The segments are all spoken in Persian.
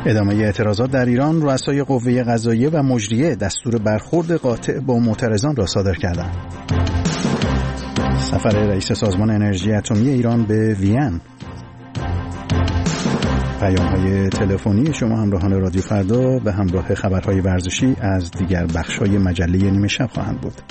ادامه اعتراضات در ایران، رؤسای قوه قضاییه و مجریه دستور برخورد قاطع با معترضان را صادر کردند. سفر رئیس سازمان انرژی اتمی ایران به وین. پیام‌های تلفنی شما همراهان رادیو فردا به همراه خبرهای ورزشی از دیگر بخش‌های مجله نیمه شب خواهند بود.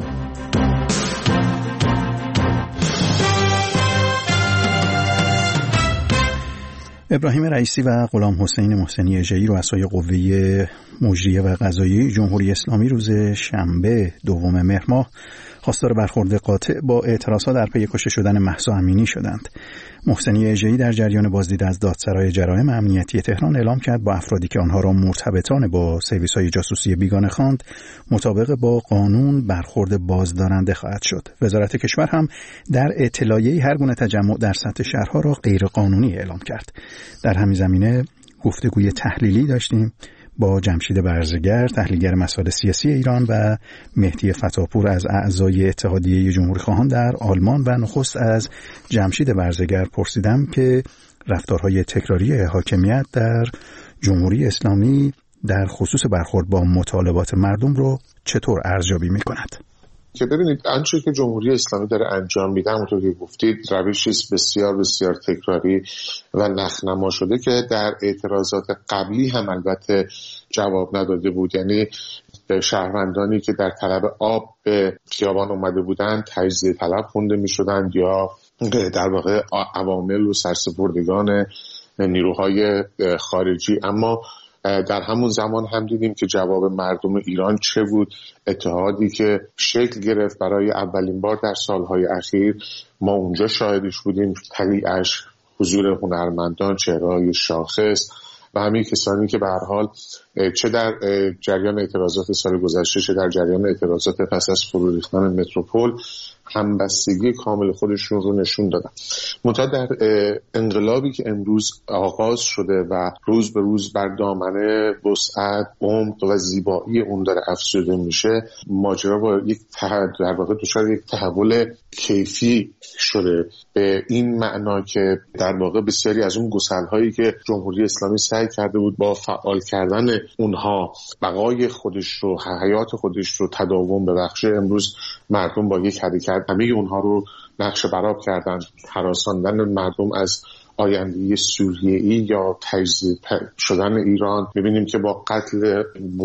ابراهیم رئیسی و غلام حسین محسنی اژه‌ای رؤسای قوه مجریه و قضاییه جمهوری اسلامی روز شنبه دوم مهر ماه خواستار برخورد قاطع با اعتراضات در پی کشته شدن مهسا امینی شدند. محسنی اژه‌ای در جریان بازدید از دادسرای جرایم امنیتی تهران اعلام کرد با افرادی که آنها را مرتبطان با سرویس‌های جاسوسی بیگانه خواند مطابق با قانون برخورد بازدارنده خواهد شد. وزارت کشور هم در اطلاعیه‌ای هر گونه تجمع در سطح شهرها را غیرقانونی اعلام کرد. در همین زمینه گفتگوی تحلیلی داشتیم با جمشید برزگر، تحلیلگر مسائل سیاسی ایران، و مهدی فتاپور از اعضای اتحادیه جمهوری‌خواهان در آلمان. و نخست از جمشید برزگر پرسیدم که رفتارهای تکراری حاکمیت در جمهوری اسلامی در خصوص برخورد با مطالبات مردم رو چطور ارزیابی می‌کند؟ که ببینید آنچه که جمهوری اسلامی داره انجام میده، همونطور که گفتید روشی بسیار بسیار تکراری و نخنما شده که در اعتراضات قبلی هم البته جواب نداده بود. یعنی شهروندانی که در طلب آب به خیابان اومده بودند تجزیه طلب خونده میشدند یا در واقع عوامل و سرسپردگان نیروهای خارجی. اما در همون زمان هم دیدیم که جواب مردم ایران چه بود. اتحادی که شکل گرفت برای اولین بار در سالهای اخیر، ما اونجا شاهدش بودیم، طلیعش حضور هنرمندان، چهره‌های شاخص و همین کسانی که به هر حال چه در جریان اعتراضات سال گذشته چه در جریان اعتراضات پس از فرو ریختن متروپول همبستگی کامل خودشون رو نشون دادن. منتها در انقلابی که امروز آغاز شده و روز به روز بر دامنه وسعت، عمق و زیبایی اون داره افزوده میشه، ماجرا با یک در واقع دچار یک تحول کیفی شده، به این معنا که در واقع بسیاری از اون گسل‌هایی که جمهوری اسلامی سعی کرده بود با فعال کردن اونها بقای خودش رو، حیات خودش رو تداوم ببخشه، امروز مردم با یک حرکت همه اونها رو نقش برآب کردن. هراساندن مردم از آینده سوریه‌ای یا تجزیه شدن ایران. می‌بینیم که با قتل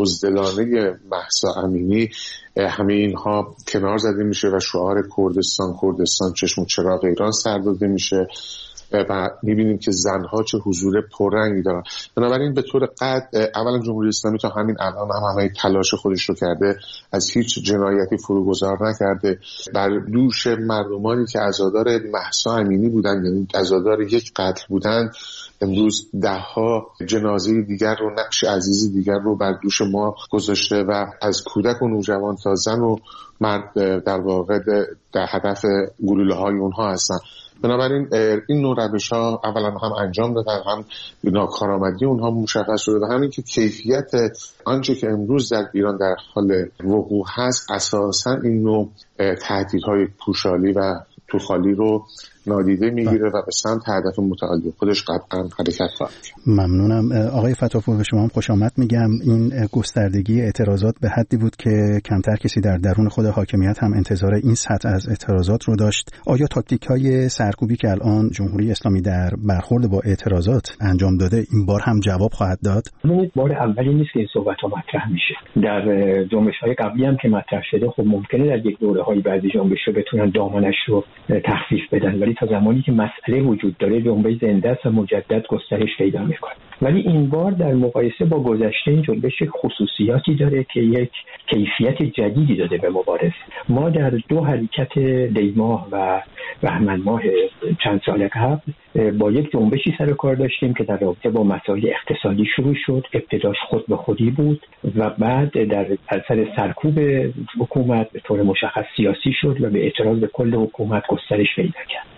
بزدلانه مهسا امینی همه اینها کنار زده میشه و شعار کردستان چشم و چراغ ایران سر داده میشه و می‌بینیم که زنها چه حضور پررنگی دارن. بنابراین به طور قطع اولا جمهوری اسلامی تا همین الان هم همه تلاش خودش رو کرده، از هیچ جنایتی فروگذار نکرده. بر دوش مردمانی که عزادار مهسا امینی بودند، یعنی عزادار یک قتل بودند، امروز ده‌ها جنازه دیگر رو، نقش عزیز دیگر رو بر دوش ما گذاشته و از کودک و نوجوان تا زن و مرد در واقع در هدف گلوله‌های اونها هستن. بنابراین این نوع روش‌ها اولا هم انجام دادن، هم ناکارآمدی اونها مشخص شده و همین که کیفیت آنچه که امروز در ایران در حال وقوع هست اساساً این نوع تهدیدهای پوشالی و توخالی رو نادیده میگیره و به سمت هدف متعالی خودش قطعاً حرکت خواهد کرد. ممنونم. آقای فتاپور، به شما هم خوش آمد میگم. این گستردگی اعتراضات به حدی بود که کمتر کسی در درون خود حاکمیت هم انتظار این سطح از اعتراضات رو داشت. آیا تاکتیک‌های سرکوبی که الان جمهوری اسلامی در برخورد با اعتراضات انجام داده این بار هم جواب خواهد داد؟ ببینید، بار اولی نیست که این صحبت‌ها مطرح میشه. در جنبش‌های قبلی هم که مطرح شده، خب ممکنه در یک دوره‌های بعدی جنبش‌ها بتونن دامنش رو تخفیف بدن، ولی تا زمانی که مسئله وجود داره جنبش زنده است و مجدد گسترش پیدا میکنه. ولی این بار در مقایسه با گذشته این جنبش خصوصیاتی داره که یک کیفیت جدیدی داده به مبارزه. ما در دو حرکت دی‌ماه و بهمن ماه چند سال قبل با یک جنبشی سر کار داشتیم که در رابطه با مسائل اقتصادی شروع شد. ابتداش خود به خودی بود و بعد در اثر سرکوب حکومت به طور مشخص سیاسی شد و به اعتراض به کل حکومت گسترش پیدا کرد.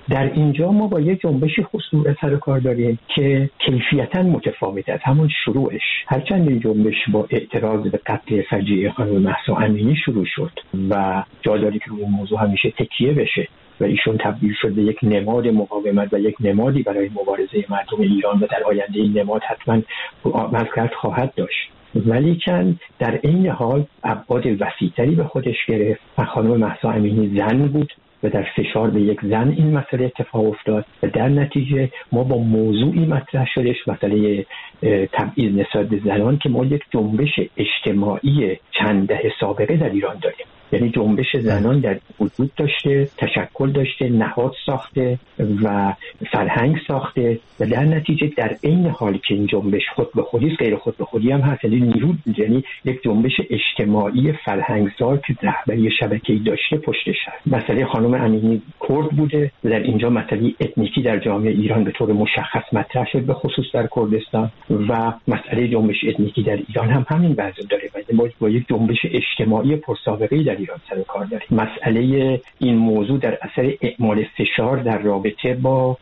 در اینجا ما با یک جنبشی خصوصا سر کار داریم که کیفیتاً متفاوت از همون شروعش. هرچند این جنبش با اعتراض به قتل فجیع خانم مهسا امینی شروع شد و جا داری که روی این موضوع همیشه تکیه بشه و ایشون تبدیل شد به یک نماد مقاومت و یک نمادی برای مبارزه مردم ایران و در آینده این نماد حتما مذکرت خواهد داشت، ولیکن در این حال ابعاد وسیع‌تری به خودش گرفت و خانم مهسا امینی زن بود و در فشار به یک زن این مسئله اتفاق افتاد و در نتیجه ما با موضوعی مطرح شدش، مسئله تبعیض نسبت به زنان، که ما یک جنبش اجتماعی چند دهه سابقه در ایران داریم. یعنی جنبش زنان در وجود داشته، تشکل داشته، نهاد ساخته و فرهنگ ساخته و در نتیجه در این حال که این جنبش خود به خودی غیر خود به خودی هم هست، یعنی یک جنبش اجتماعی فرهنگساز که رهبری شبکه‌ای داشته پشتش هست. مسئله خانم امینی کرد بوده و در اینجا مسئله اتنیکی در جامعه ایران به طور مشخص مطرح شد، به خصوص در کردستان، و مسئله جنبش اتنیکی در ایران هم همین وضع داره و ما با یک جنبش اجتماعی پرسابقه‌ای در ایران سر کار داریم. مسئله این موضوع در اثر اعمال فشار در رابطه با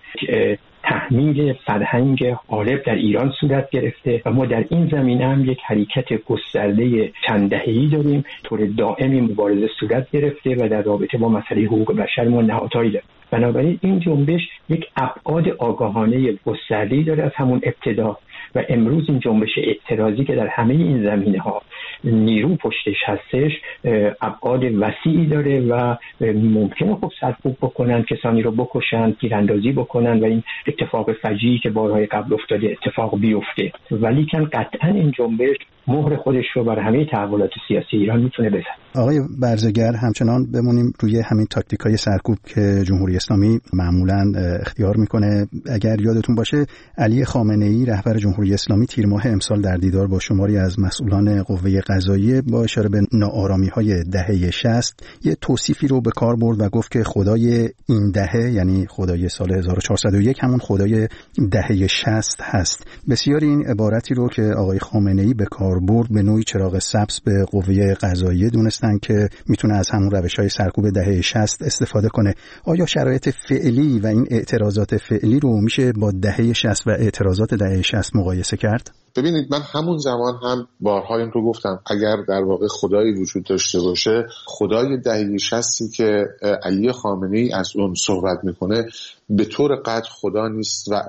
تحمیل فرهنگ غالب در ایران صورت گرفته و ما در این زمینه هم یک حرکت گسترده چند دهه‌ای داریم. طور دائمی مبارزه صورت گرفته و در رابطه با مسئله حقوق بشر ما نهادهایی داریم. بنابراین این جنبش یک ابعاد آگاهانه گسترده‌ای داره از همون ابتدا و امروز این جنبش اعتراضی که در همه این زمینه‌ها نیرو پشتش هستش ابعاد وسیعی داره و ممکنه خب سرکوب بکنن، کسانی رو بکشن، تیراندازی بکنن و این اتفاق فجیعی که بارهای قبل افتاده اتفاق بیفته، ولی که قطعا این جنبش مهر خودش رو بر همه تحولات سیاسی ایران میتونه بزنه. آقای برزگر، همچنان بمونیم روی همین تاکتیکای سرکوب که جمهوری اسلامی معمولاً اختیار میکنه. اگر یادتون باشه علی خامنه‌ای رهبر جمهوری اسلامی تیر ماه امسال در دیدار با شماری از مسئولان قوه قضاییه با اشاره به ناآرامی‌های دهه 60 یه توصیفی رو به کار برد و گفت که خدای این دهه، یعنی خدای سال 1401، همون خدای دهه 60 هست. بسیاری این عبارتی رو که آقای خامنه‌ای به کار برد به نوعی چراغ سبز به قوه قضاییه دونستن که میتونه از همون روش‌های سرکوب دهه 60 استفاده کنه. آیا شرایط فعلی و این اعتراضات فعلی رو میشه با دهه 60 و اعتراضات دهه 60 مقایسه کرد؟ ببینید، من همون زمان هم بارها این رو گفتم، اگر در واقع خدایی وجود داشته باشه، خدای دهه 60 که علی خامنه‌ای از اون صحبت میکنه به طور قطع خدا نیست و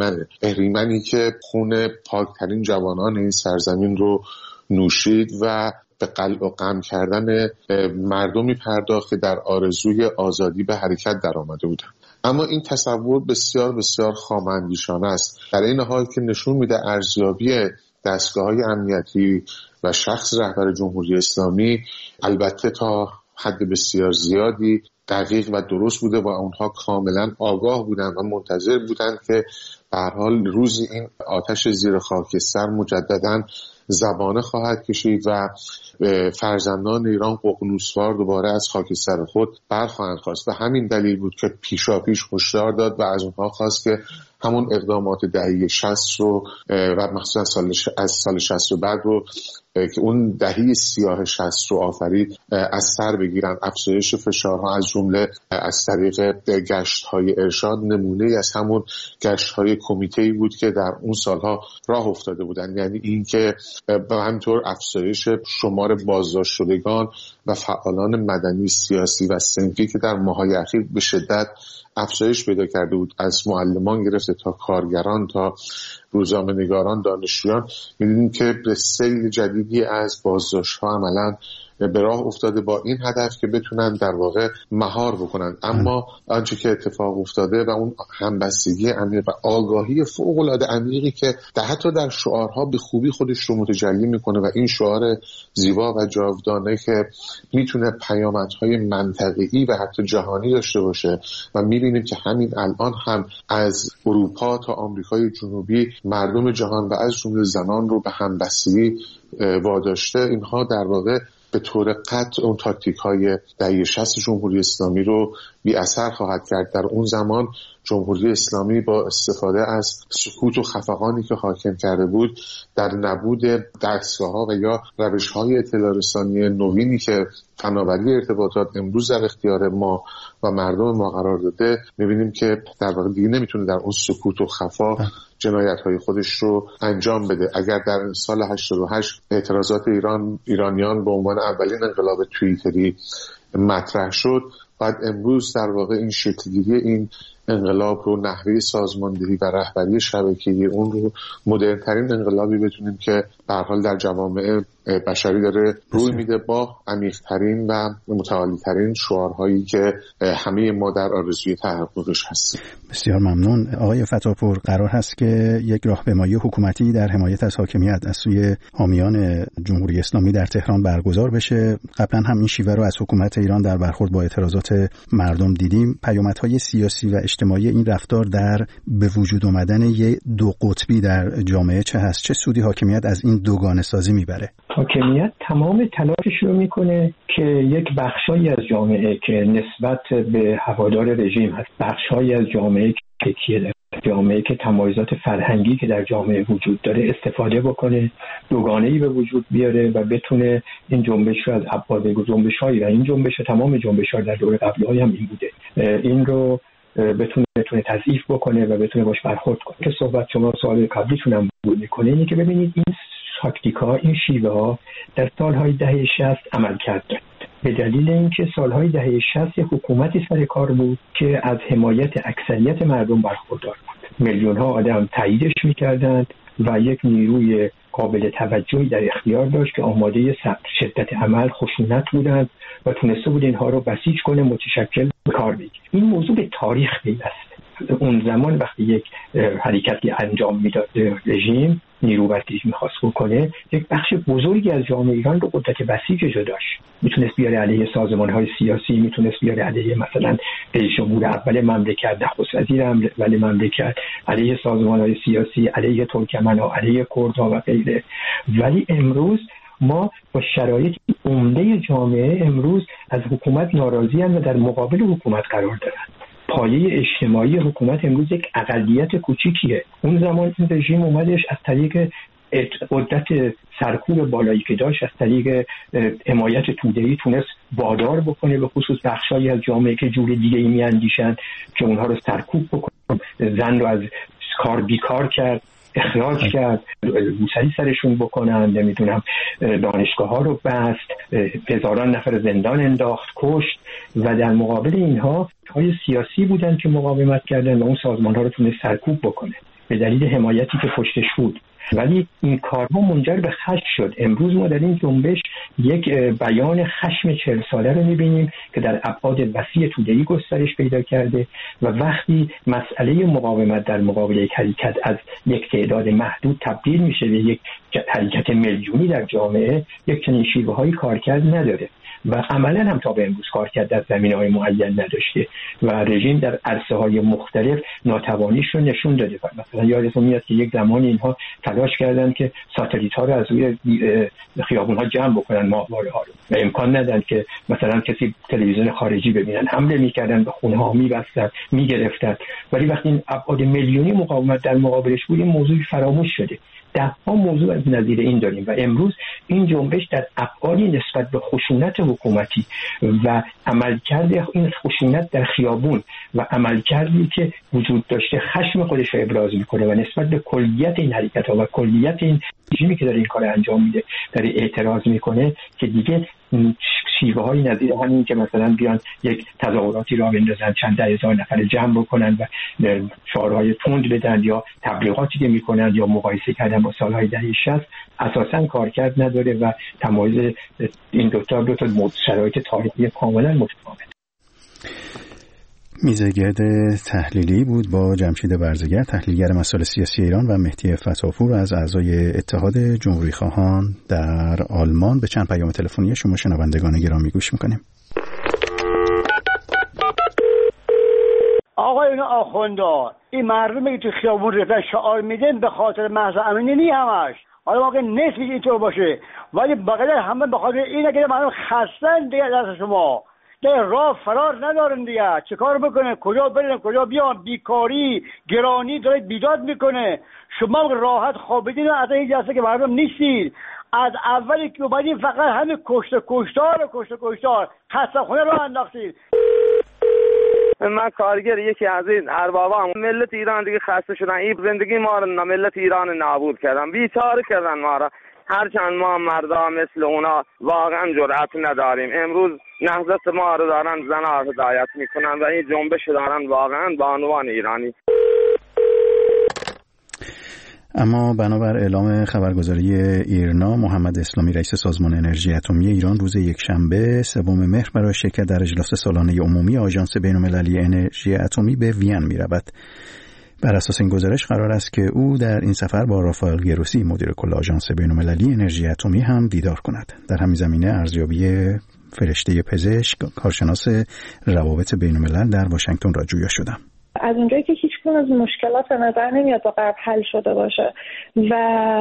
اهریمنی که خون پاکترین جوانان این سرزمین رو نوشید و به قلع و قم کردن مردمی پرداخت در آرزوی آزادی به حرکت در آمده بودن. اما این تصور بسیار بسیار خام‌اندیشانه است، در این حال که نشون میده ارزیابی دستگاه‌های امنیتی و شخص رهبر جمهوری اسلامی البته تا حد بسیار زیادی دقیق و درست بوده و اونها کاملا آگاه بودند و منتظر بودند که به هر حال روزی این آتش زیر خاکستر مجدداً زبانه خواهد کشید و فرزندان ایران ققنوسوار دوباره از خاکستر خود برخواهند خواست و همین دلیل بود که پیشاپیش هشدار داد و از اونها خواست که همون اقدامات دهه 60 رو و مخصوصا از سال 60 بعد رو که اون دهه سیاه 60 رو آفرید از سر بگیرن. افزایش فشارها از جمله از طریق گشت‌های ارشاد نمونه از همون گشت‌های کمیته‌ای بود که در اون سالها راه افتاده بودن، یعنی این که به همینطور افزایش شمار بازداشت شدگان و فعالان مدنی، سیاسی و صنفی که در ماه‌های اخیر به شدت افزایش پیدا کرده بود، از معلمان گرفته تا کارگران تا روزنامه‌نگاران، دانشجویان، می‌بینیم که به سیل جدیدی از بازداشت‌ها عملاً به راه افتاده با این هدف که بتونن در واقع مهار بکنن. اما آنچه که اتفاق افتاده و اون همبستگی عمیق و آگاهی فوق‌العاده عمیقی که حتی در شعارها به خوبی خودش رو متجلی میکنه و این شعار زیبا و جاودانه که میتونه پیامدهای منطقه‌ای و حتی جهانی داشته باشه و میبینیم که همین الان هم از اروپا تا آمریکای جنوبی مردم جهان و از جمله زنان رو به همبستگی واداشته. اینها در واقع به طور قطع اون تاکتیک های دهه 60 جمهوری اسلامی رو بی اثر خواهد کرد. در اون زمان جمهوری اسلامی با استفاده از سکوت و خفقانی که حاکم کرده بود در نبود دستگاه‌ها و یا روش‌های اطلاع رسانی نوینی که فناوری ارتباطات امروز در اختیار ما و مردم ما قرار داده، می‌بینیم که در واقع دیگه نمیتونه در اون سکوت و خفا جنایت‌های خودش رو انجام بده. اگر در سال 88 اعتراضات ایرانیان به عنوان اولین انقلاب توییتری مطرح شد، بعد امروز در واقع این شکل‌گیری این انقلاب رو، نحوه سازماندهی و رهبری شبکه‌ای اون رو مدرن‌ترین انقلابی بتونیم که به هر حال در جوامع بشری داره روی میده، با عمیق‌ترین و متعالی‌ترین شعارهایی که همه ما در آرزوی تحققش هستیم. بسیار ممنون. آقای فتاحپور، قرار هست که یک راهپیمایی حکومتی در حمایت از حاکمیت از سوی حامیان جمهوری اسلامی در تهران برگزار بشه. قبلا هم این شیوه رو از حکومت ایران در برخورد با اعتراضات مردم دیدیم. پیامدهای سیاسی و اجتماعی این رفتار در به وجود آمدن یک دو قطبی در جامعه چه هست؟ چه سودی حاکمیت از این دوگانه سازی میبره؟ حاکمیت تمام تلاشش رو میکنه که یک بخشایی از جامعه که نسبت به هوادار رژیم هست، بخشایی از جامعه که تکیه داره، جامعه که تمایزات فرهنگی که در جامعه وجود داره استفاده بکنه، دوگانه‌ای به وجود بیاره و بتونه این جنبش رو از ابعاد جنبش‌هایی و این جنبش تمام جنبش‌ها در دوره قبلی هم این بوده، این رو بتونه تضعیف بکنه و بتونه باش برخورد کنه. که صحبت شما سوال قبلیتون هم بود میکنه اینه که ببینید این تاکتیک‌ها، این شیوه‌ها در سال‌های دهه 60 عمل کرد، به دلیل اینکه سال‌های دهه 60 حکومتی سر کار بود که از حمایت اکثریت مردم برخوردار بود. میلیون‌ها آدم تاییدش می‌کردند و یک نیروی قابل توجهی در اختیار داشت که آماده شدت عمل، خشونت بودند و تونسته بود اینها رو بسیج کنه، متشکل به کار بگیره. این موضوع به تاریخ پیوسته. اون زمان وقتی یک حرکتی انجام میداد رژیم، نیرو بسیج میخواست بکنه، یک بخش بزرگی از جامعه ایران رو قدرت بسیجش داشت. میتونست بیاره علیه سازمان‌های سیاسی، میتونست بیاره علیه مثلا رئیس جمهور اول مملکت، نخست وزیر اول مملکت، علیه سازمان‌های سیاسی، علیه ترکمن‌ها، علیه کردها و غیره. ولی امروز ما با شرایط عمده جامعه امروز از حکومت ناراضی هستند و در مقابل حکومت قرار دارند. پایه اجتماعی حکومت امروز یک اقلیت کوچیکیه. اون زمان این رژیم اومدش از طریق قدرت سرکوب بالایی که داشت، از طریق حمایت توده‌ای تونست وادار بکنه به خصوص بخشایی از جامعه که جور دیگه ای میاندیشن که اونها رو سرکوب بکنه. زن رو از کار بیکار کرد، اخراج کرد، روسری سرشون بکنن، نمیدونم دانشگاه ها رو بست، هزاران نفر زندان انداخت، کشت و در مقابل اینها های سیاسی بودن که مقاومت کردن و اون سازمان ها رو تونست سرکوب بکنه به دلیل حمایتی که پشتش بود. ولی این کارها منجر به خشم شد. امروز ما در این جنبش یک بیان خشم 40 ساله رو می‌بینیم که در ابعاد وسیع توده‌ای گسترش پیدا کرده و وقتی مسئله مقاومت در مقابل یک حرکت از یک تعداد محدود تبدیل میشه به یک حرکت میلیونی در جامعه، یک چنین شیوه‌هایی کارکرد نداره و عملاً هم تا به امروز کارکرد در زمینه‌های معین نداشته و رژیم در عرصه‌های مختلف ناتوانیش رو نشون داده. مثلا یادتون میاد که یک زمانی اینها تلاش کردند که ساتلیت‌ها رو از روی خیابون‌ها جمع بکنن، ماهواره‌ها رو، و امکان ندادن که مثلا کسی تلویزیون خارجی ببینن، حمله می‌کردن به خونه‌ها، می‌بستن، می‌گرفتن. ولی وقتی این ابعاد میلیونی مقاومت در مقابلش بود، این موضوع فراموش شده. ده ها موضوع از نظیر این داریم و امروز این جنبش در ابعادی نسبت به خشونت حکومتی و عملکرد این خشونت در خیابون و عملکردی که وجود داشته خشم خودش رو ابراز میکنه و نسبت به کلیت این حرکت‌ها و کلیت این رژیمی که داره این کار انجام میده داره اعتراض میکنه که دیگه شیوه های نظیر همین که مثلا بیان یک تظاهراتی را بندازن، چند ده هزار نفر جمع بکنن و شعارهای تند بدن یا تبلیغاتی که میکنن یا مقایسه کردن با سالهای دهه 60 اساساً کارکرد نداره و تمایز این دو تا شرایط تاریخی کاملا متفاوت. میزگرد تحلیلی بود با جمشید برزگر، تحلیلگر مسائل سیاسی ایران، و مهدی فتاحپور از اعضای اتحاد جمهوری خواهان در آلمان. به چند پیام تلفنی شما شنوندگان گرامی گوش میکنیم. آقایون آخوندا، این مردمی که تو خیابون رفتن شعار میدن به خاطر محض امنی نی همش. حالا واقعا نصفش اینطور باشه، ولی بقیه همه به خاطر اینه که مردم خستن دیگه دست شما. در راه فرار ندارن دیگه. چه کار بکنه؟ کجا برن کجا بیان؟ بیکاری گرانی داره بیداد میکنه. شما راحت خوابیدین از این جلسه که مردم نیستید. از اولی که اومدین فقط همه کشتار خسته‌خانه رو انداختید. من کارگر یکی از این اربابا ملت ایران دیگه خسته شدن. این زندگی ما رو ملت ایران نابود کردن، بیچاره کردن ما را. هرچند ما مردا مثل اونا واقعا جرأت نداریم. امروز نهضت ما رو دارن زنا هدایت میکنن و این جنبش دارن واقعا بانوان ایرانی. اما بنابر اعلام خبرگزاری ایرنا، محمد اسلامی رئیس سازمان انرژی اتمی ایران روز یکشنبه 3 مهر برای شرکت در اجلاس سالانه عمومی آژانس بین‌المللی انرژی اتمی به وین می‌رود. بر اساس این گزارش قرار است که او در این سفر با رافائل گروسی مدیر کل آژانس بین‌المللی انرژی اتمی هم دیدار کند. در همین زمینه ارزیابی فرشته پزشک، کارشناس روابط بین‌الملل در واشنگتن را جویا شدم. از اونجایی که هیچ کدوم از مشکلات به نظر نمیاد تا قبل حل شده باشه و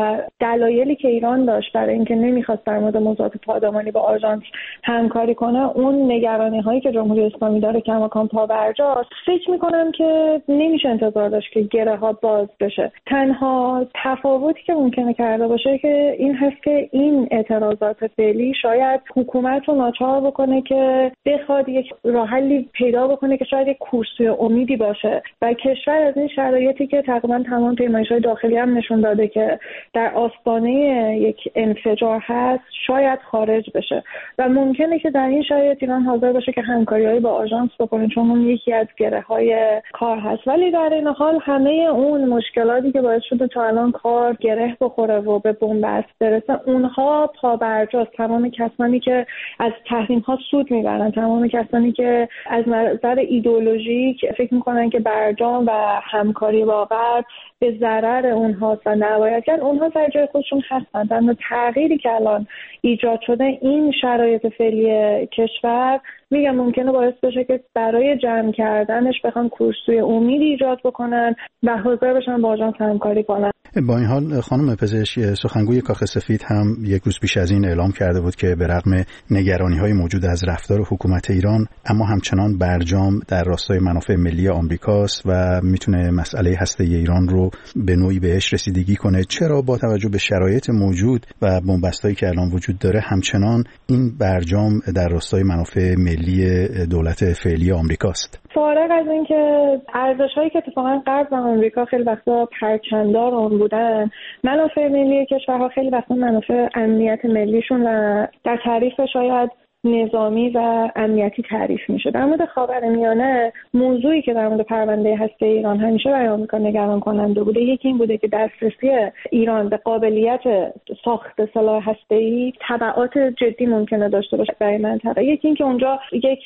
دلایلی که ایران داشت برای اینکه نمیخواست در مورد موضوعات پادمانی با آژانس همکاری کنه، اون نگرانی هایی که جمهوری اسلامی داره کماکان پابرجاست. فکر میکنم که نمیشه انتظار داشت که گره ها باز بشه. تنها تفاوتی که ممکنه کرده باشه که این هست که این اعتراضات فعلی شاید حکومت رو ناچار بکنه که بخواد یک راه حلی پیدا بکنه که شاید یک کورسوی امیدی باشه و کشور از این شرایطی که تقریبا تمام پیمایش‌های داخلی هم نشون داده که در آستانه یک انفجار هست شاید خارج بشه و ممکنه که در این شرایط ایران حاضر باشه که همکاری‌های با آژانس بکنه، چون اون یکی از گره‌های کار هست. ولی در این حال همه اون مشکلاتی که باعث شده تا الان کار گره بخوره و به بنبست برسه، اونها پابرجاست. تمام کسانی که از تحریم‌ها سود می‌برن، تمام کسانی که از نظر ایدئولوژیک فکر می‌کنن که برجام و همکاری با غرب به ضرر اونها و نباید کرد، اونها سر جای خودشون هستند. اما تغییری که الان ایجاد شده، این شرایط فعلی کشور، میگم ممکنه باعث بشه که برای جمع کردنش بخوان کورسوی امید ایجاد بکنن و حاضر بشن با آژانس همکاری کنن. با این حال خانم پزشک، سخنگوی کاخ سفید هم یک روز پیش از این اعلام کرده بود که به رغم نگرانی‌های موجود از رفتار حکومت ایران، اما همچنان برجام در راستای منافع ملی آمریکاست و میتونه مسئله هسته ایران رو به نوعی بهش رسیدگی کنه. چرا با توجه به شرایط موجود و بنبستایی که الان وجود داره همچنان این برجام در راستای منافع ملی دولت فعلی آمریکاست؟ فارغ از این که ارزش‌هایی که اتفاقا غرب و آمریکا خیلی وقتا پرچم‌دار اون بودن، منافع ملی کشورها خیلی وقتا منافع امنیت ملیشون و در تعریف شاید نظامی و امنیتی تعریف میشه. در مورد خاورمیانه، موضوعی که در مورد پرونده هسته ایران همیشه برای آمریکا نگران کننده بوده، یکی این بوده که دسترسی ایران به قابلیت ساخت سلاح هسته‌ای تبعات جدی ممکنه داشته باشه برای منطقه. یکی این که اونجا یک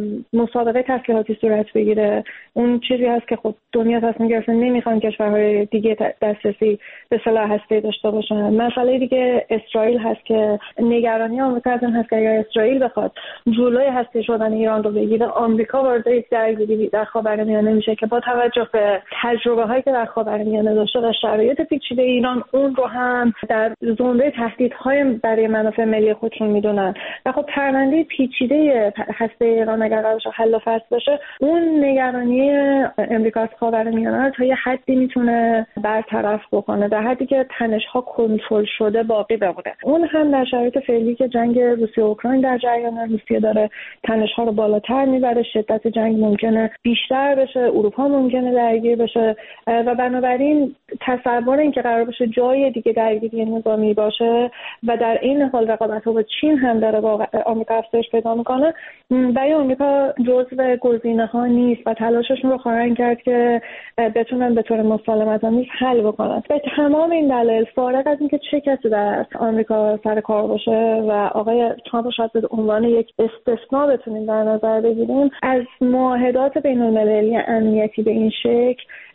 مسابقه تسلیحاتی صورت بگیره. اون چیزی هست که خب دنیا تصمیم گرفته نمیخوان کشورهای دیگه دسترسی به سلاح هسته‌ای داشته باشن. مسئله دیگه اسرائیل هست که نگرانی آمریکا از این هست که اگر اسرائیل بخواد جلوی هسته شدن ایران رو بگیره، آمریکا وارد یک درگیری در خاورمیانه میشه که با توجه به تجربه‌هایی که در خاورمیانه داشته و شرایط پیچیده ایران، اون رو هم در زمره تهدیدهای برای منافع ملی خودشون میدونن. و خب پرونده پیچیده هسته ایران اگر قرار بشه حل و فصل بشه، اون نگرانی امریکا از خاورمیانه تا یه حدی میتونه برطرف بکنه، در حدی که تنش‌ها کنترل شده باقی بمونه. اون هم در شرایط فعلی که جنگ روسیه و اوکراین در جریان، روسیه داره تنش‌ها رو بالاتر میبره، شدت جنگ ممکنه بیشتر بشه، اروپا ممکنه درگیر بشه و بنابراین تصور این که قرار بشه جای دیگه درگیری نظامی باشه و در این حال رقابت‌ها با چین هم داره با آمریکا افزایش پیدا میکنه، برای آمریکا جزو گزینه‌ها نیست و تلاششون رو خواهند کرد که بتونن به طور مسالمت‌آمیز حل بکنن. به تمام این دلایل، فارغ از اینکه چه کسی در آمریکا سر کار باشه و آقای ترامپ شاید به عنوان یک استثناء بتونیم در نظر بگیریم، از معاهدات بین‌المللی امنیتی به این شکل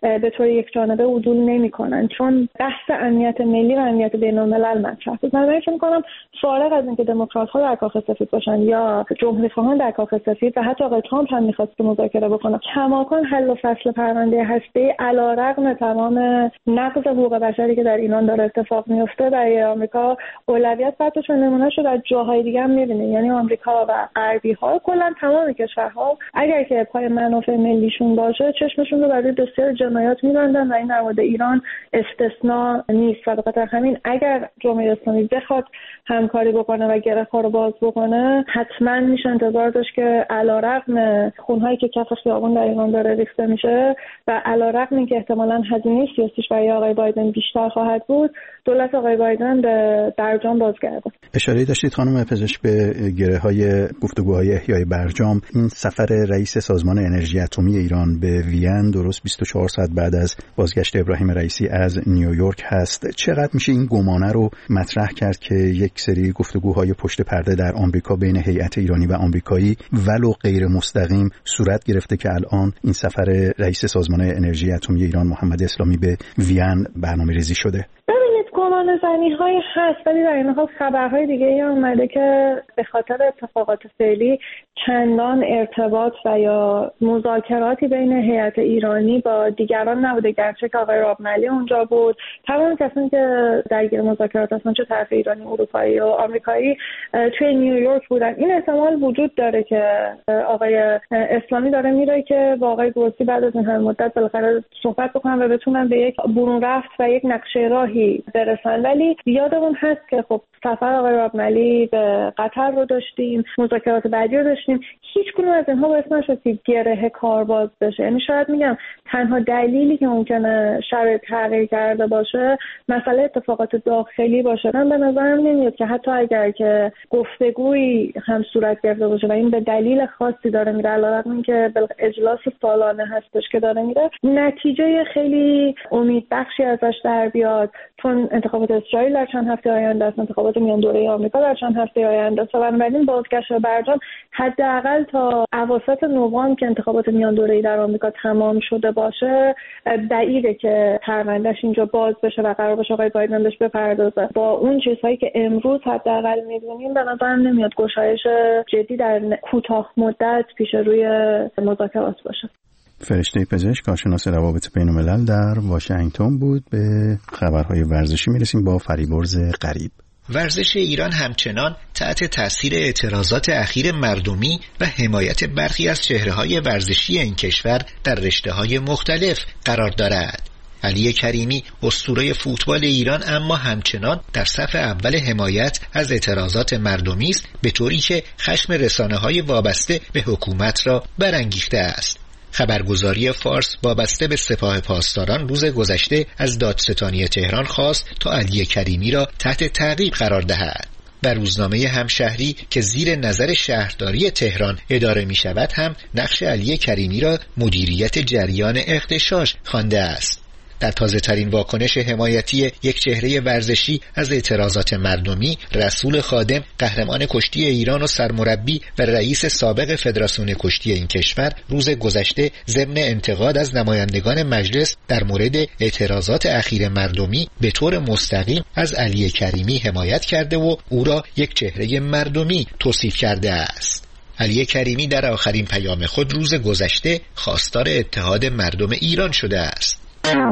به طور یک جانبه عدول نمی‌کنن، چون بحث امنیت ملی و امنیت بین‌الملل مطرح بود. من فکر می‌کنم فارغ از اینکه دموکرات‌ها در کاخ سفید باشن یا جمهوری‌خواهان در کاخ سفید و حتی آقای ترامپ هم می‌خواست مذاکره بکنه، کماکان حل و فصل پرونده هسته‌ای علیرغم تمام نقض حقوق بشری که در ایران داره اتفاق میفته برای آمریکا اولویت بعدش نمونه‌شو در جاهای دیگه هم می‌بینه. یعنی آمریکا و غربی‌ها کلاً تمام کشورها اگر که پای منافع ملیشون باشه چشمشون رو برای بسیار جنایات می‌بندن و این در مورد ایران استثناء نیست. و به خاطر همین اگر جمهوری اسلامی بخواد همکاری بکنه و گره‌ها رو باز بکنه، حتما میشه انتظار داشت که علیرغم خونهایی که کف خیابون در ایران داره ریخته میشه و علیرغم اینکه احتمالاً هزینه سیاسیش برای آقای بایدن بیشتر خواهد بود، دولت آقای بایدن به برجام بازگرده. اشاره داشتید خانم پزشک به گره‌های گفتگوهای احیای برجام. این سفر رئیس سازمان انرژی اتمی ایران به وین درست 24 ساعت بعد از بازگشت ابراهیم رئیسی از نیویورک هست. چقدر میشه این گمانه رو مطرح کرد که یک سری گفتگوهای پشت پرده در آمریکا بین هیئت ایرانی و آمریکایی ولو غیر مستقیم صورت گرفته که الان این سفر رئیس سازمان انرژی اتمی ایران محمد اسلامی به وین برنامه‌ریزی شده؟ گمانه‌زنی‌های هست، ولی در این حال خبرهای دیگه‌ای اومده که به خاطر اتفاقات فعلی چندان ارتباط و یا مذاکراتی بین هیئت ایرانی با دیگران نبوده، گرچه که آقای رابملی اونجا بود. تمام کسانی که درگیر مذاکرات هستن چه طرف ایرانی، اروپایی و آمریکایی توی نیویورک بودن. این احتمال وجود داره که آقای اسلامی داره میره که با آقای گورسی بعد از این همه مدت بالاخره صحبت بکنن و بتونن به یک برون رفت و یک نقشه راهی برسن. ولی یادمون هست که خب سفر آقای رابملی به قطر رو داشتیم، مذاکرات بعدی رو داشتیم، هیچ کدوم از اینها باعث نشد که گره کار باز بشه. یعنی شاید میگم تنها دلیلی که ممکنه شرایط تغییر کرده باشه مسئله اتفاقات داخلی باشه. من به نظرم نمیاد که حتی اگر که گفتگویی هم صورت گرفته باشه و این به دلیل خاصی داره میره، علاوه بر اینکه اجلاس سالانه هستش که داره میره، نتیجه خیلی امیدبخشی ازش در بیاد، چون انتخابات اسرائیل در چند هفته آینده است، انتخابات میان دوره آمریکا در چند هفته آینده است و بنابراین بازگشت برجام حداقل تا اواسط نوامبر که انتخابات میان دوره‌ای در آمریکا تمام شده باشه بعیده که پروندهش اینجا باز بشه و قرار باشه آقای بایدن بهش بپردازه. با اون چیزهایی که امروز حداقل می‌بینیم به نظرم نمیاد گشایش جدی در کوتاه مدت پیش روی مذاکرات باشه. فرشته پزشک، کارشناس روابط بین‌الملل در واشنگتن بود. به خبرهای ورزشی میرسیم با فریبرز غریب. ورزش ایران همچنان تحت تاثیر اعتراضات اخیر مردمی و حمایت برخی از چهره‌های ورزشی این کشور در رشته‌های مختلف قرار دارد. علی کریمی اسطوره فوتبال ایران اما همچنان در صف اول حمایت از اعتراضات مردمی است، به طوری که خشم رسانه‌های وابسته به حکومت را برانگیخته است. خبرگزاری فارس وابسته به سپاه پاسداران روز گذشته از دادستانی تهران خواست تا علی کریمی را تحت تعقیب قرار دهد. و روزنامه همشهری که زیر نظر شهرداری تهران اداره می شود هم نقش علی کریمی را مدیریت جریان اغتشاش خوانده است. در تازه ترین واکنش حمایتی یک چهره ورزشی از اعتراضات مردمی، رسول خادم قهرمان کشتی ایران و سرمربی و رئیس سابق فدراسیون کشتی این کشور روز گذشته ضمن انتقاد از نمایندگان مجلس در مورد اعتراضات اخیر مردمی به طور مستقیم از علی کریمی حمایت کرده و او را یک چهره مردمی توصیف کرده است. علی کریمی در آخرین پیام خود روز گذشته خواستار اتحاد مردم ایران شده است.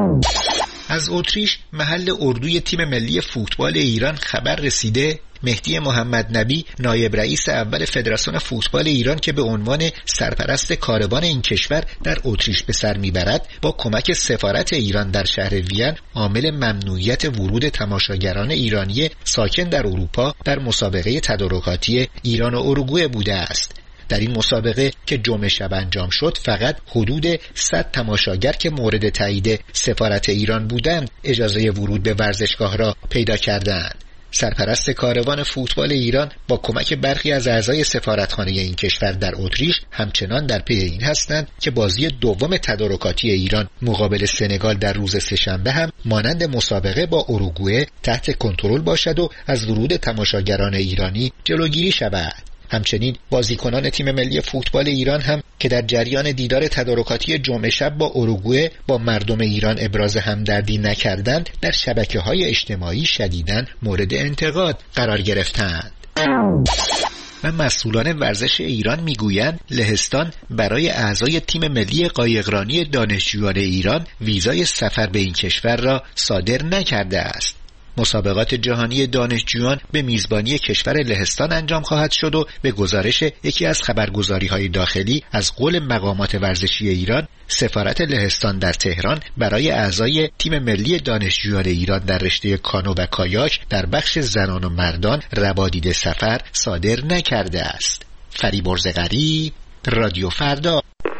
از اتریش محل اردوی تیم ملی فوتبال ایران خبر رسیده مهدی محمد نبی نایب رئیس اول فدراسیون فوتبال ایران که به عنوان سرپرست کاروان این کشور در اتریش به سر میبرد با کمک سفارت ایران در شهر وین عامل ممنوعیت ورود تماشاگران ایرانی ساکن در اروپا در مسابقه تدارکاتی ایران و اروگوئه بوده است. در این مسابقه که جمعه شب انجام شد فقط حدود 100 تماشاگر که مورد تایید سفارت ایران بودند اجازه ورود به ورزشگاه را پیدا کردند. سرپرست کاروان فوتبال ایران با کمک برخی از اعضای سفارتخانه این کشور در اتریش همچنان در پی این هستند که بازی دوم تدارکاتی ایران مقابل سنگال در روز سه‌شنبه هم مانند مسابقه با اروگوئه تحت کنترل باشد و از ورود تماشاگران ایرانی جلوگیری شود. همچنین بازیکنان تیم ملی فوتبال ایران هم که در جریان دیدار تدارکاتی جمعه شب با اوروگوئه با مردم ایران ابراز همدردی نکردند، در شبکه‌های اجتماعی شدیداً مورد انتقاد قرار گرفتند. و مسئولان ورزش ایران میگویند لهستان برای اعضای تیم ملی قایقرانی دانشجویان ایران ویزای سفر به این کشور را صادر نکرده است. مسابقات جهانی دانشجویان به میزبانی کشور لهستان انجام خواهد شد و به گزارش یکی از خبرگزاری‌های داخلی از قول مقامات ورزشی ایران، سفارت لهستان در تهران برای اعضای تیم ملی دانشجویان ایران در رشته کانو و کایاک در بخش زنان و مردان روادید سفر صادر نکرده است. فریب ارزغری، رادیو فردا.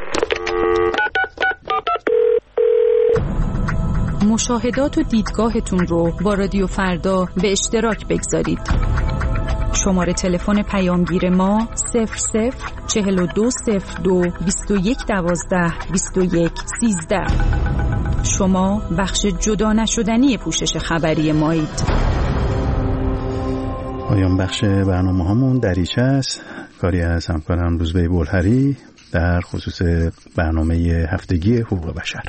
مشاهدات و دیدگاهتون رو با رادیو فردا به اشتراک بگذارید. شماره تلفن پیامگیر ما 00420221122113. شما بخش جدا نشدنی پوشش خبری مایید. پایان بخش برنامه هامون دریچه است. کاری از همکارم روزبه بلحری در خصوص برنامه هفتگی حقوق بشر.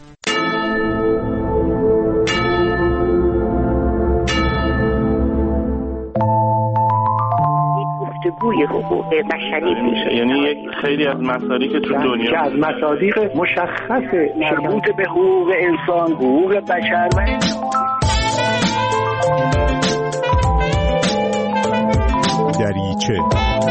گفتگوی حقوق بشری میشه، یعنی یک خیلی از مصادیق تو دنیا که از مصادیق مشخص مربوط به حقوق انسان، حقوق بشر دریچه.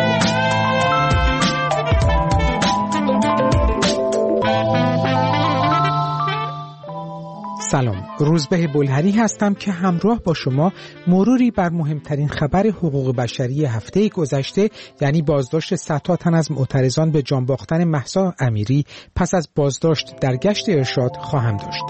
سلام، روزبه بلحری هستم که همراه با شما مروری بر مهمترین خبر حقوق بشری هفته گذشته، یعنی بازداشت صدها تن از معترضان به جان باختن مهسا امیری پس از بازداشت در گشت ارشاد خواهم داشت.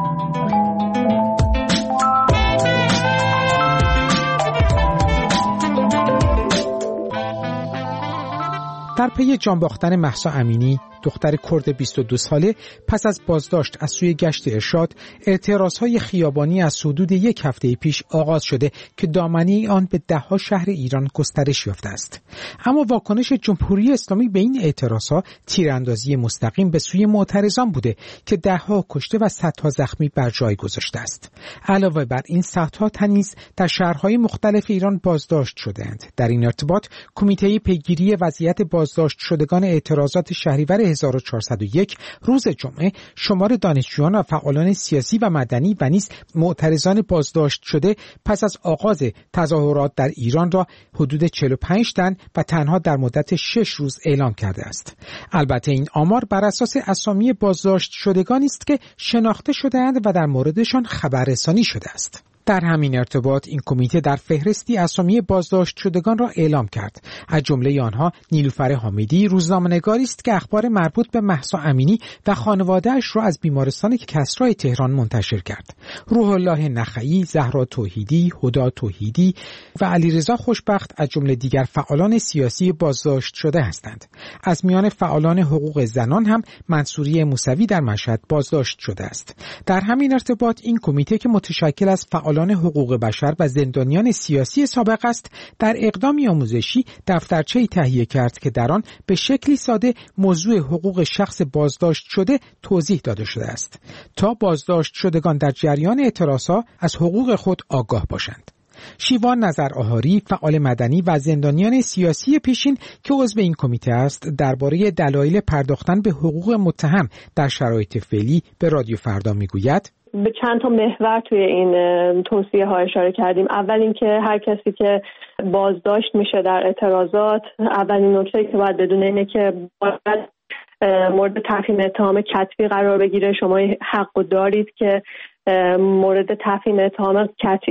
در پی جان باختن مهسا امینی، دختر کرد 22 ساله، پس از بازداشت از سوی گشت ارشاد، اعتراضهای خیابانی از حدود یک هفته پیش آغاز شده که دامنه آن به ده‌ها شهر ایران گسترش یافته است. اما واکنش جمهوری اسلامی به این اعتراضها تیراندازی مستقیم به سوی معترضان بوده که ده‌ها کشته و صدها زخمی بر جای گذاشته است. علاوه بر این، صدها تن نیز در شهرهای مختلف ایران بازداشت شده‌اند. در این ارتباط کمیته پیگیری وضعیت بازداشت شدگان اعتراضات شهریور 1401 روز جمعه شمار دانشجویان و فعالان سیاسی و مدنی و نیز معترضان بازداشت شده پس از آغاز تظاهرات در ایران را حدود 45 تن و تنها در مدت 6 روز اعلام کرده است. البته این آمار بر اساس اسامی بازداشت شدگانی است که شناخته شده‌اند و در موردشان خبررسانی شده است. در همین ارتباط این کمیته در فهرستی اسامی بازداشت شدگان را اعلام کرد. از جمله آنها نیلوفر حامیدی، روزنامه‌نگاری است که اخبار مربوط به مهسا امینی و خانواده‌اش را از بیمارستان کسرای تهران منتشر کرد. روح الله نخعی، زهرا توحیدی، هدی توحیدی و علیرضا خوشبخت از جمله دیگر فعالان سیاسی بازداشت شده هستند. از میان فعالان حقوق زنان هم منصوری موسوی در مشهد بازداشت شده است. در همین ارتباط این کمیته که متشکل از فعالان حقوق بشر و زندانیان سیاسی سابق است، در اقدامی آموزشی دفترچه‌ای تهیه کرد که در آن به شکلی ساده موضوع حقوق شخص بازداشت شده توضیح داده شده است تا بازداشت شدگان در جریان اعتراضها از حقوق خود آگاه باشند. شیوان نظر آهاری، فعال مدنی و زندانیان سیاسی پیشین که عضو این کمیته است، درباره دلایل پرداختن به حقوق متهم در شرایط فعلی به رادیو فردا میگوید: به چند تا محور توی این توصیه ها اشاره کردیم. اول اینکه هر کسی که بازداشت میشه در اعتراضات، اولین نکته که باید بدونه اینه که باید مورد تفهیم اتهام کتبی قرار بگیره. شما حق دارید که مورد تفهیم اتهام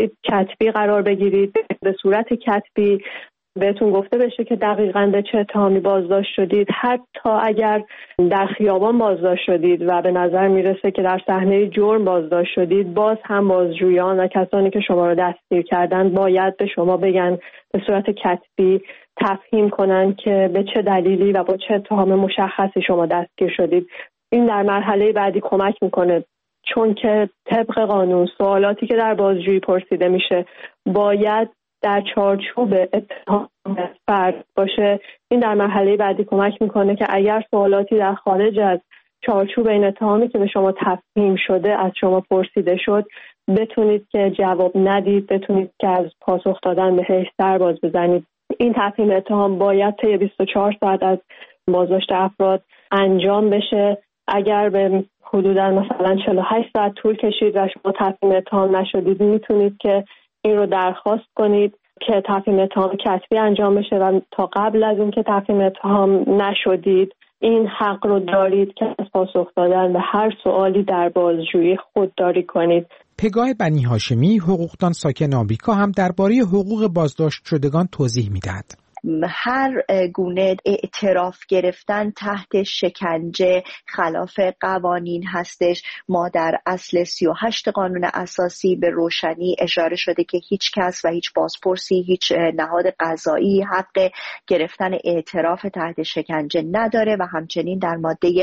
کتبی قرار بگیرید، به صورت کتبی بهتون گفته بشه که دقیقاً به چه اتهامی بازداشت شدید. حتی اگر در خیابان بازداشت شدید و به نظر میرسه که در صحنه جرم بازداشت شدید، باز هم بازجویان و کسانی که شما رو دستگیر کردن باید به شما بگن به صورت کتبی، تفهیم کنن که به چه دلیلی و با چه اتهام مشخصی شما دستگیر شدید. این در مرحله بعدی کمک میکنه، چون که طبق قانون سوالاتی که در بازجویی پرسیده میشه باید در چارچوب اتهام فرد باشه، این در مرحله بعدی کمک میکنه که اگر سوالاتی در خارج از چارچوب این اتهامی که به شما تفهیم شده از شما پرسیده شد بتونید که جواب ندید، بتونید که از پاسخ دادن بهش سر باز بزنید. این تفهیم اتهام باید طی 24 ساعت از بازداشت افراد انجام بشه. اگر به حدوداً مثلا 48 ساعت طول کشید و شما تفهیم اتهام نشدید، میتونید که این رو درخواست کنید که تفهیم اتهام کتبی انجام بشه و تا قبل از این که تفهیم اتهام نشدید این حق رو دارید که از پاسخ دادن به هر سوالی در بازجویی خودداری کنید. پگاه بنی هاشمی، حقوقدان ساکن آمریکا، هم درباره حقوق بازداشت شدگان توضیح می‌دهد. هر گونه اعتراف گرفتن تحت شکنجه خلاف قوانین هستش. ما در اصل 38 قانون اساسی به روشنی اشاره شده که هیچ کس و هیچ بازپرسی، هیچ نهاد قضایی حق گرفتن اعتراف تحت شکنجه نداره و همچنین در ماده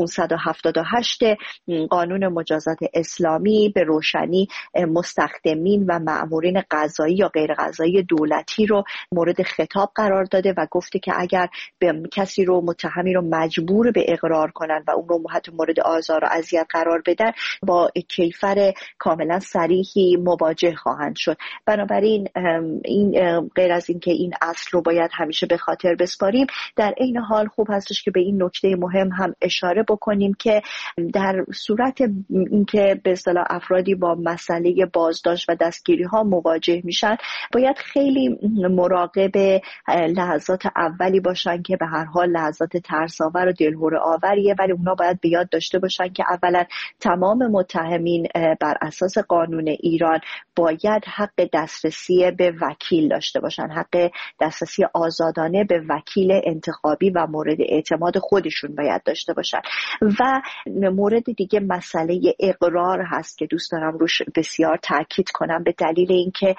578 قانون مجازات اسلامی به روشنی مستخدمین و مأمورین قضایی یا غیر قضایی دولتی رو مورد خطاب قرار داده و گفته که اگر به کسی رو متهمی رو مجبور به اقرار کنن و اون رو حتی مورد آزار و اذیت قرار بدن با کیفر کاملا صریحی مواجه خواهند شد. بنابراین این غیر از این که این اصل رو باید همیشه به خاطر بسپاریم، در عین حال خوب هستش که به این نکته مهم هم اشاره بکنیم که در صورت اینکه به اصطلاح افرادی با مسئله بازداشت و دستگیری ها مواجه میشن، باید خیلی مراقب لحظات اولی باشن که به هر حال لحظات ترس‌آور و دلهره آوریه، ولی اونا باید به یاد داشته باشن که اولا تمام متهمین بر اساس قانون ایران باید حق دسترسی به وکیل داشته باشن، حق دسترسی آزادانه به وکیل انتخابی و مورد اعتماد خودشون باید داشته باشن. و مورد دیگه مسئله اقرار هست که دوست دارم روش بسیار تاکید کنم، به دلیل اینکه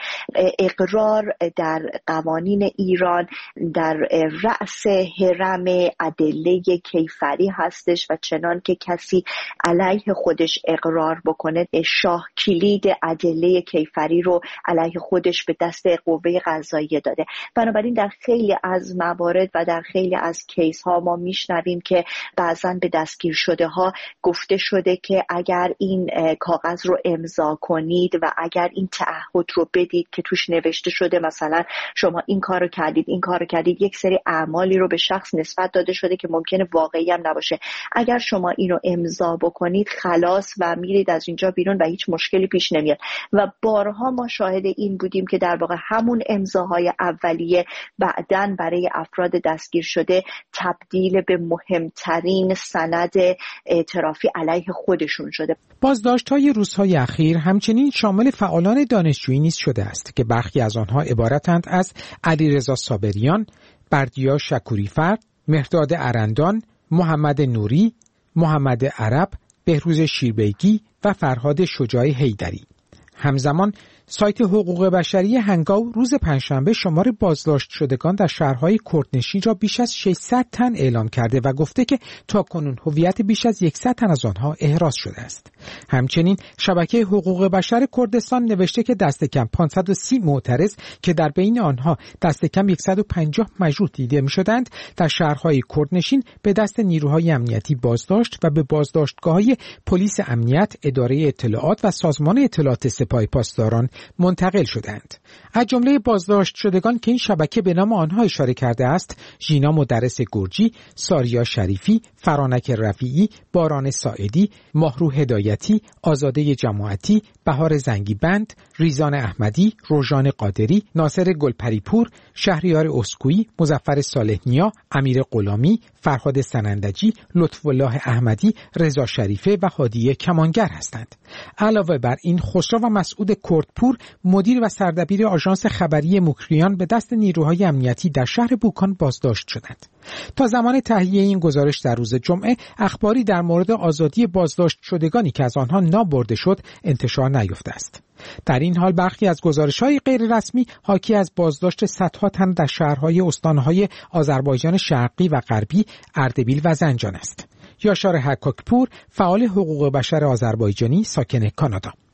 اقرار در قوانین ایران در رأس هرم ادله کیفری هستش و چنان که کسی علیه خودش اقرار بکنه، شاه کلید ادله کیفری رو علیه خودش به دست قوه قضاییه داده. بنابراین در خیلی از موارد و در خیلی از کیس ها ما میشنویم که بعضا به دستگیر شده ها گفته شده که اگر این کاغذ رو امضا کنید و اگر این تعهد رو بدید که توش نوشته شده مثلا شما این کارو کردید این کارو کردید، یک سری اعمالی رو به شخص نسبت داده شده که ممکنه واقعی هم نباشه، اگر شما اینو امضا بکنید خلاص و میرید از اینجا بیرون و هیچ مشکلی پیش نمیاد. و بارها ما شاهد این بودیم که در واقع همون امضاهای اولیه بعداً برای افراد دستگیر شده تبدیل به مهمترین سند اعترافی علیه خودشون شده. بازداشت‌های روزهای اخیر همچنین شامل فعالان دانشجویی نیز شده است که برخی از آنها عبارتند از علیرضا صابریان، بردیا شکوری‌فرد، مهرداد ارندان، محمد نوری، محمد عرب، بهروز شیربیگی و فرهاد شجاع حیدری. همزمان سایت حقوق بشری هنگاو روز پنجشنبه شمار بازداشت شدگان در شهرهای کردنشین را بیش از 600 تن اعلام کرده و گفته که تاکنون هویت بیش از 100 تن از آنها احراز شده است. همچنین شبکه حقوق بشر کردستان نوشته که دست کم 530 معترض که در بین آنها دست کم 150 مجروح دیده می‌شدند در شهرهای کردنشین به دست نیروهای امنیتی بازداشت و به بازداشتگاه‌های پلیس امنیت، اداره اطلاعات و سازمان اطلاعات سپاه پاسداران منتقل شدند. از جمله بازداشت شدگان که این شبکه به نام آنها اشاره کرده است، ژینا مدرس گرجی، ساریا شریفی، فرانک رفیعی، باران ساعدی، ماهرو هدایتی، آزاده جماعتی، بهار زنگیبند، ریزان احمدی، روژان قادری، ناصر گلپریپور، شهریار اسکویی، مظفر صالح‌نیا، امیر غلامی، فرهاد سنندجی، لطف‌الله احمدی، رضا شریفه و هادیه کمانگر هستند. علاوه بر این خسرو و مسعود کردپور مدیر و سردبیر آژانس خبری مکریان به دست نیروهای امنیتی در شهر بوکان بازداشت شدند. تا زمان تهیه این گزارش در روز جمعه اخباری در مورد آزادی بازداشت شدگانی که از آنها نام برده شد انتشار نیافته است. در این حال برخی از گزارش‌های غیر رسمی حاکی از بازداشت صدها تن در شهرهای استانهای آذربایجان شرقی و غربی، اردبیل و زنجان است. یاشار حکاکپور، فعال حقوق بشر آذربایجانی ساکن کانادا: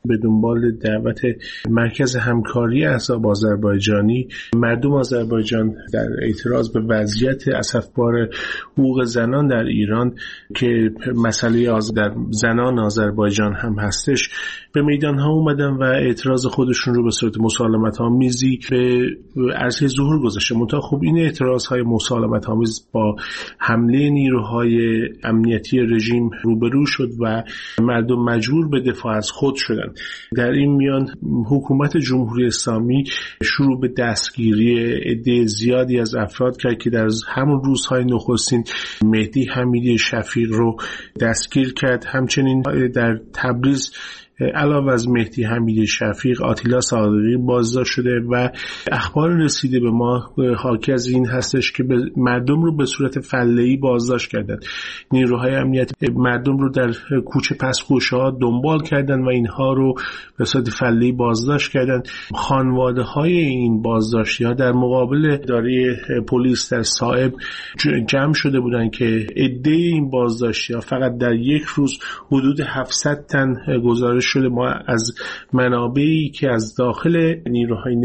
به دنبال دعوت مرکز همکاری احزاب آذربایجانی، مردم آذربایجان در اعتراض به وضعیت اسفبار حقوق زنان در ایران که مسئله در زنان آذربایجان هم هستش، به میدان ها اومدن و اعتراض خودشون رو به صورت مسالمت آمیزی به عرصه ظهور گذاشته. منتها خب این اعتراض های مسالمت آمیز با حمله نیروهای امنیتی رژیم روبرو شد و مردم مجبور به دفاع از خود شدن. در این میان حکومت جمهوری اسلامی شروع به دستگیری عده زیادی از افراد کرد که در همون روزهای نخستین مهدی حمیدی شفیق رو دستگیر کرد. همچنین در تبریز علاوه از مهدی حمیدی شفیق، آتیلا صادقی بازداشت شده و اخبار رسیده به ما حاکی از این هستش که مردم رو به صورت فله‌ای بازداشت کردند. نیروهای امنیت مردم رو در کوچه پس‌گوشه‌ها دنبال کردند و اینها رو به صورت فله‌ای بازداشت کردند. خانواده‌های این بازداشتی‌ها در مقابل اداره پلیس در صائب جمع شده بودند که عده این بازداشتی‌ها فقط در یک روز حدود 700 تن گزارش شده. ما از منابعی که از داخل نیروهای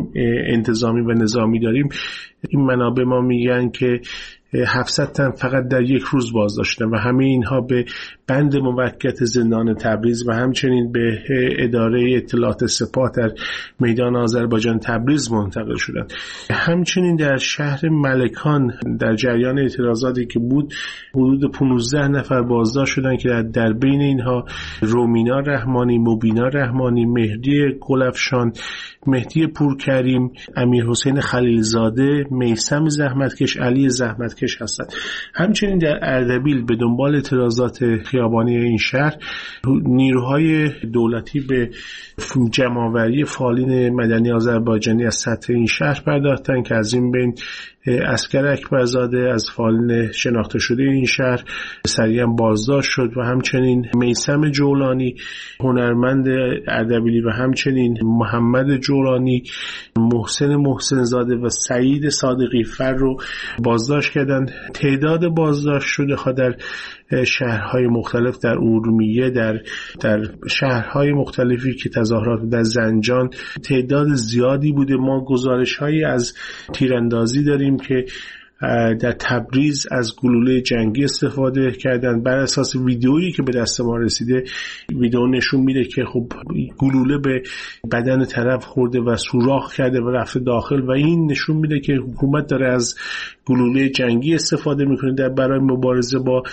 انتظامی و نظامی داریم، این منابع ما میگن که 700 تن فقط در یک روز بازداشتن و همه اینها به بند موقت زندان تبریز و همچنین به اداره اطلاعات سپاه در میدان آذربایجان تبریز منتقل شدند. همچنین در شهر ملکان در جریان اعتراضاتی که بود حدود 15 نفر بازداشت شدند که در بین اینها رومینا رحمانی، مبینا رحمانی، مهدی گلفشان، مهدی پورکریم، امیر حسین خلیلزاده، میثم زحمتکش، علی زحمتکش هستند. همچنین در اردبیل به دنبال اعتراضات خیابانی این شهر نیروهای دولتی به جمع‌آوری فعالین مدنی آذربایجانی از سطح این شهر پرداختند که از این بین اسکر اکبرزاده از فعالین شناخته شده این شهر سریعا بازداشت شد و همچنین میثم جولانی هنرمند اردبیلی و همچنین محمد جولانی، محسن زاده و سعید صادقی فر رو بازداشت کردند. تعداد بازداشت شده ها در شهرهای مختلف، در ارومیه، در شهرهای مختلفی که تظاهرات در زنجان تعداد زیادی بوده. ما گزارش‌هایی از تیراندازی داریم که در تبریز از گلوله جنگی استفاده کردن. بر اساس ویدئویی که به دست ما رسیده، ویدئو نشون میده که خب گلوله به بدن طرف خورده و سوراخ کرده و رفته داخل و این نشون میده که حکومت داره از گلوله جنگی استفاده میکنه برای مبارزه با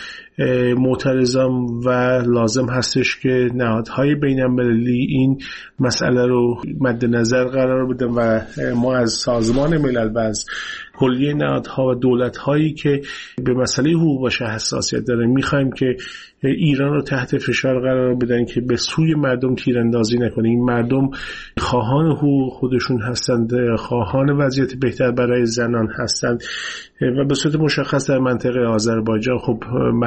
معترضان و لازم هستش که نهادهای بین‌المللی این مسئله رو مد نظر قرار بدن و ما از سازمان ملل و از کلیه نهادها و دولت‌هایی که به مسئله حقوق بشر حساسیت دارن می‌خوایم که ایران رو تحت فشار قرار بدن که به سوی مردم تیراندازی نکنه. این مردم خواهان حقوق خودشون هستند، خواهان وضعیت بهتر برای زنان هستند و به صورت مشخص در منطقه آذربایجان خب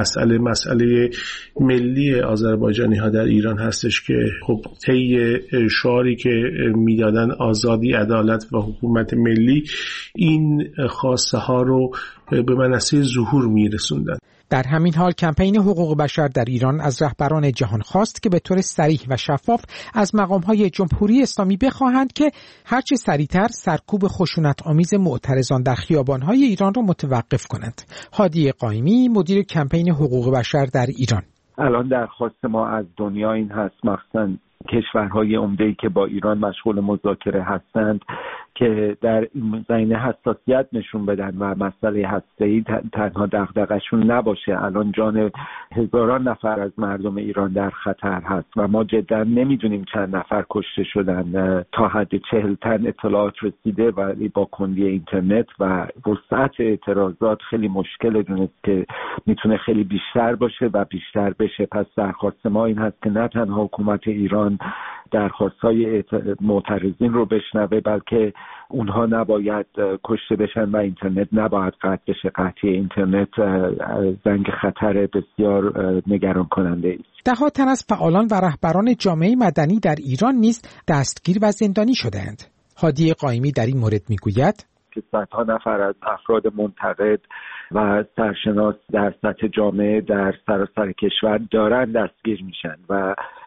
مسئله ملی آذربایجانی ها در ایران هستش که خب طی شعاری که میدادن آزادی، عدالت و حکومت ملی، این خواسته ها رو به منصه ظهور میرسوندن. در همین حال کمپین حقوق بشر در ایران از رهبران جهان خواست که به طور صریح و شفاف از مقام‌های جمهوری اسلامی بخواهند که هرچه سریعتر سرکوب خشونت‌آمیز معترضان در خیابان‌های ایران را متوقف کنند. هادی قائمی، مدیر کمپین حقوق بشر در ایران: الان درخواست ما از دنیا این هست، مخصوصاً کشورهای عمده‌ای که با ایران مشغول مذاکره هستند، که در این زمینه حساسیت نشون بدن و مسئله هسته‌ای تنها دغدغه‌شون نباشه. الان جان هزاران نفر از مردم ایران در خطر هست و ما جدا نمیدونیم چند نفر کشته شدن. تا حد 40 تن اطلاعات رسیده ولی با کندی اینترنت و وسعت اعتراضات خیلی مشکل دونست که میتونه خیلی بیشتر باشه و بیشتر بشه. پس درخواست ما این هست که نه تنها حکومت ایران درخواست‌های معترضین رو بشنوه، بلکه اونها نباید کشته بشن و اینترنت نباید قطع بشه. قطعی اینترنت زنگ خطر بسیار نگران کننده است. ده‌ها تن از فعالان و رهبران جامعه مدنی در ایران نیز دستگیر و زندانی شدند. هادی قائمی در این مورد میگوید که صدها نفر از افراد منتقد و سرشناس در سطح جامعه در سراسر کشور دارن دستگیر میشن و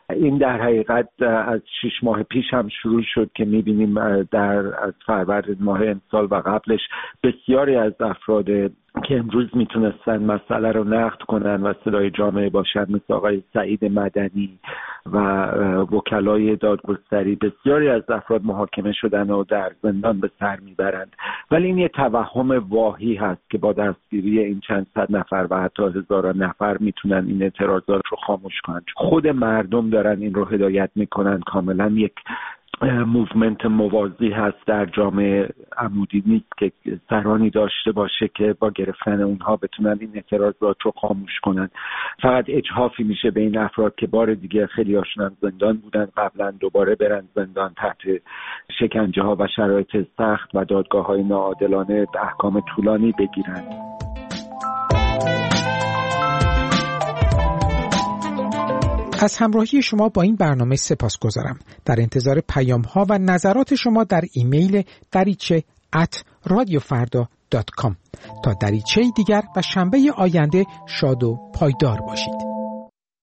این در حقیقت از 6 ماه پیش هم شروع شد که می‌بینیم از فروردین ماه امسال و قبلش بسیاری از افراد که امروز میتونستن مسئله رو نقد کنن و صدای جامعه باشن، مثل آقای سعید مدنی و وکلای دادگستری، بسیاری از افراد محاکمه شدن و در زندان به سر میبرند. ولی این یه توهم واهی هست که با دستگیری این چند صد نفر و حتی هزاران نفر میتونن این اعتراضات رو خاموش کنن. خود مردم دارن این رو هدایت میکنن. کاملا یک موومنت موازی هست در جامعه عمودی نیست که سرانی داشته باشه که با گرفتن اونها بتونن این اعتراضات رو خاموش کنن. فقط اجحافی میشه به این افراد که بار دیگه خیلی هاشون زندان بودن قبلا، دوباره برن زندان تحت شکنجه ها و شرایط سخت و دادگاه های ناعادلانه احکام طولانی بگیرن. از همراهی شما با این برنامه سپاسگزارم. در انتظار پیام‌ها و نظرات شما در ایمیل dariche@radiofarda.com. تا دریچه دیگر و شنبه آینده شاد و پایدار باشید.